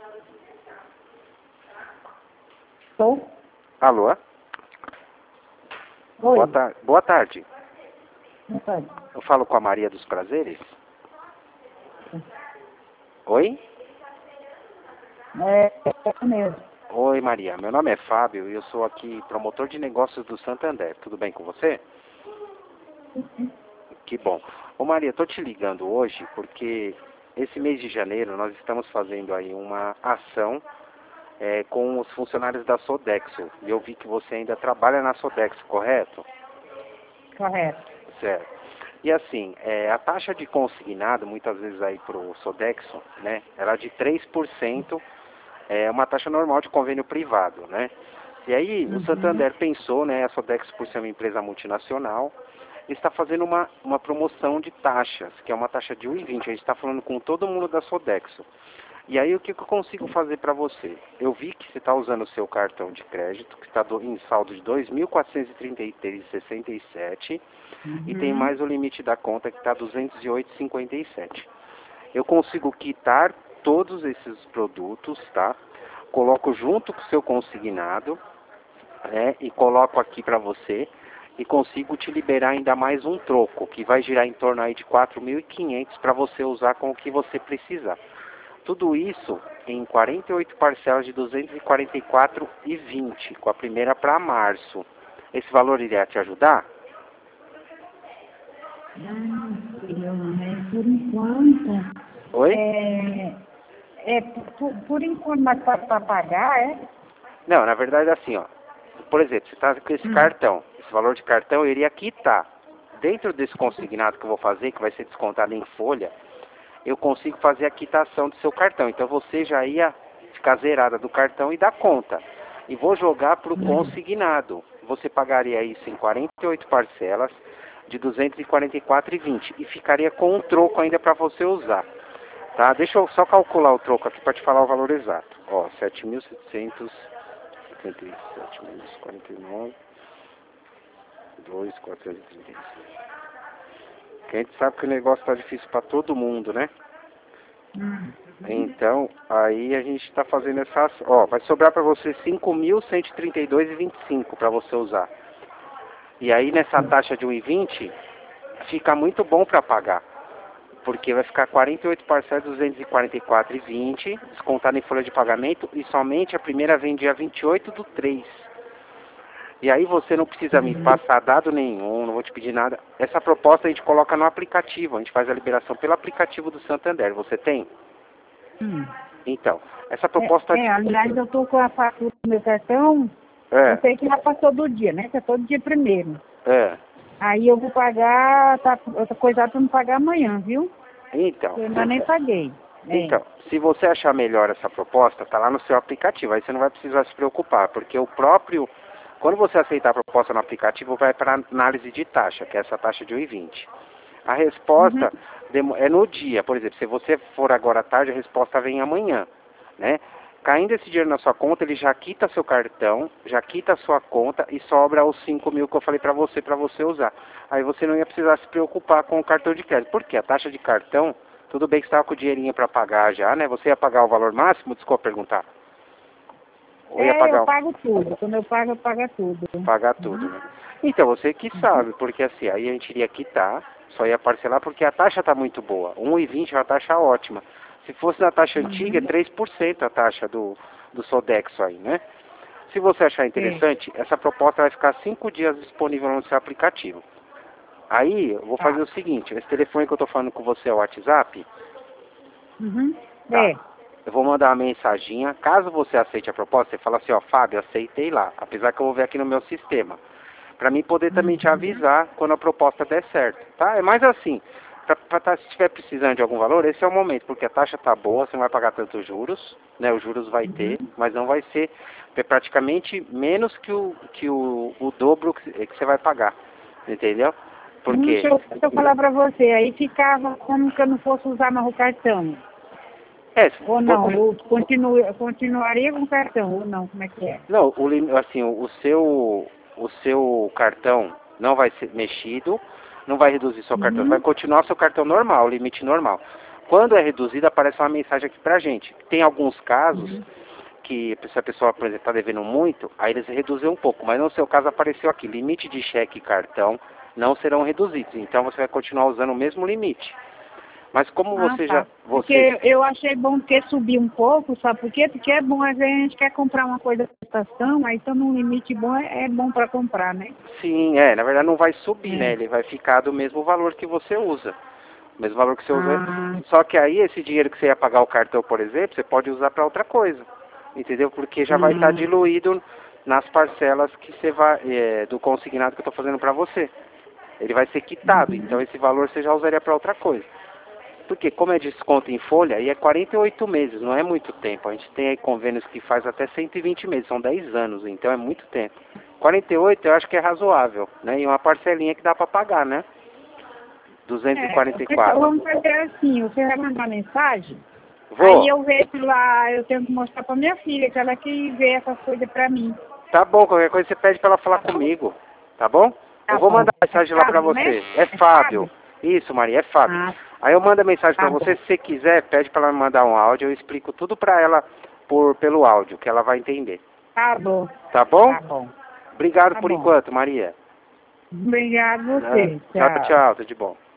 Estou? Alô? Oi. Boa tarde. Boa tarde. Eu falo com a Maria dos Prazeres? Oi? É mesmo. Oi, Maria. Meu nome é Fábio e eu sou aqui promotor de negócios do Santander. Tudo bem com você? Que bom. Ô, Maria, tô te ligando hoje porque esse mês de janeiro nós estamos fazendo aí uma ação com os funcionários da Sodexo. E eu vi que você ainda trabalha na Sodexo, correto? Correto. Certo. E assim, a taxa de consignado, muitas vezes aí pro Sodexo, né, ela é de 3%, é uma taxa normal de convênio privado, né? E aí o Santander pensou, né, a Sodexo por ser uma empresa multinacional, está fazendo uma promoção de taxas, que é uma taxa de 1,20. A gente está falando com todo mundo da Sodexo. E aí o que eu consigo fazer para você? Eu vi que você está usando o seu cartão de crédito, que está em saldo de R$ 2.433,67 e tem mais o limite da conta que está R$ 208,57. Eu consigo quitar todos esses produtos, tá? Coloco junto com o seu consignado, né? E coloco aqui para você e consigo te liberar ainda mais um troco, que vai girar em torno aí de 4.500 para você usar com o que você precisar. Tudo isso em 48 parcelas de R$ 244,20, com a primeira para março. Esse valor iria te ajudar? Filho, por enquanto. Oi? Por enquanto, mas para pagar, é? Não, na verdade é assim, ó. Por exemplo, você está com esse cartão. Esse valor de cartão eu iria quitar. Dentro desse consignado que eu vou fazer, que vai ser descontado em folha, eu consigo fazer a quitação do seu cartão. Então você já ia ficar zerada do cartão e da conta. E vou jogar para o consignado. Você pagaria isso em 48 parcelas de R$ 244,20 e ficaria com um troco ainda para você usar. Tá? Deixa eu só calcular o troco aqui para te falar o valor exato. Ó, 7.777 menos 49, 2.436. Que a gente sabe que o negócio tá difícil para todo mundo, né? Então, aí a gente está fazendo essa ação. Ó, vai sobrar para você 5.132,25 para você usar. E aí nessa taxa de 1,20 fica muito bom para pagar. Porque vai ficar 48 parcelas de 244,20, descontado em folha de pagamento, e somente a primeira vem dia 28/3. E aí você não precisa me passar dado nenhum, não vou te pedir nada. Essa proposta a gente coloca no aplicativo, a gente faz a liberação pelo aplicativo do Santander. Você tem? Então, essa proposta... Aliás, eu estou com a fatura do meu cartão, eu sei que já passou do dia, né? Que é todo dia primeiro. Aí eu vou pagar, eu tô coisado para não pagar amanhã, viu? Então... Eu ainda nem paguei. Então, se você achar melhor essa proposta, tá lá no seu aplicativo, aí você não vai precisar se preocupar, porque o próprio... Quando você aceitar a proposta no aplicativo, vai para análise de taxa, que é essa taxa de 1,20. A resposta é no dia, por exemplo, se você for agora à tarde, a resposta vem amanhã, né? Caindo esse dinheiro na sua conta, ele já quita seu cartão, já quita a sua conta e sobra os 5.000 que eu falei para você usar. Aí você não ia precisar se preocupar com o cartão de crédito. Por quê? A taxa de cartão, tudo bem que você estava com o dinheirinho para pagar já, né? Você ia pagar o valor máximo? Desculpa perguntar. Eu pago tudo. Quando eu pago tudo. Pagar tudo, né? Então, você que sabe, porque assim, aí a gente iria quitar, só ia parcelar, porque a taxa está muito boa. 1,20 é uma taxa ótima. Se fosse na taxa antiga, é 3% a taxa do Sodexo aí, né? Se você achar interessante, essa proposta vai ficar 5 dias disponível no seu aplicativo. Aí, eu vou fazer o seguinte, esse telefone que eu estou falando com você é o WhatsApp? Tá. Eu vou mandar uma mensaginha. Caso você aceite a proposta, você fala assim, ó, Fábio, aceitei lá, apesar que eu vou ver aqui no meu sistema. Para mim poder também te avisar quando a proposta der certo, tá? É mais assim, se estiver precisando de algum valor, esse é o momento, porque a taxa tá boa, você não vai pagar tantos juros, né? Os juros vai ter, mas não vai ser praticamente menos que o dobro que você vai pagar, entendeu? Porque... Deixa eu falar para você, aí ficava como que eu não fosse usar mais o cartão. Ou não, eu continuaria com o cartão, ou não, como é que é? Não, assim, o seu cartão não vai ser mexido, não vai reduzir seu cartão, vai continuar seu cartão normal, o limite normal. Quando é reduzido, aparece uma mensagem aqui pra gente. Tem alguns casos que se a pessoa, por exemplo, está devendo muito, aí eles reduzem um pouco. Mas no seu caso apareceu aqui, limite de cheque e cartão não serão reduzidos. Então você vai continuar usando o mesmo limite. Mas como você já... Porque eu achei bom que subir um pouco, sabe por quê? Porque é bom, às vezes a gente quer comprar uma coisa de estação, aí estando um limite bom, é bom para comprar, né? Sim, na verdade não vai subir, né? Ele vai ficar do mesmo valor que você usa. O mesmo valor que você usa. Só que aí esse dinheiro que você ia pagar o cartão, por exemplo, você pode usar para outra coisa. Entendeu? Porque já vai estar diluído nas parcelas que você vai, do consignado que eu estou fazendo para você. Ele vai ser quitado, então esse valor você já usaria para outra coisa. Porque como é desconto em folha, aí é 48 meses, não é muito tempo. A gente tem aí convênios que faz até 120 meses, são 10 anos, então é muito tempo. 48 eu acho que é razoável, né? E uma parcelinha que dá para pagar, né? 244. Vamos fazer assim, você vai mandar mensagem? Vou. Aí eu vejo lá, eu tenho que mostrar pra minha filha, que ela que vê essas coisas pra mim. Tá bom, qualquer coisa você pede pra ela falar comigo, tá bom? Tá eu vou bom. mandar mensagem lá pra você. Né? É Fábio. Isso, Maria, é Fábio. Aí eu mando a mensagem pra você, se você quiser, pede pra ela me mandar um áudio, eu explico tudo pra ela pelo áudio, que ela vai entender. Tá bom. Tá bom? Tá bom. Obrigado por enquanto, Maria. Obrigado você. Tchau, tchau, tudo de bom.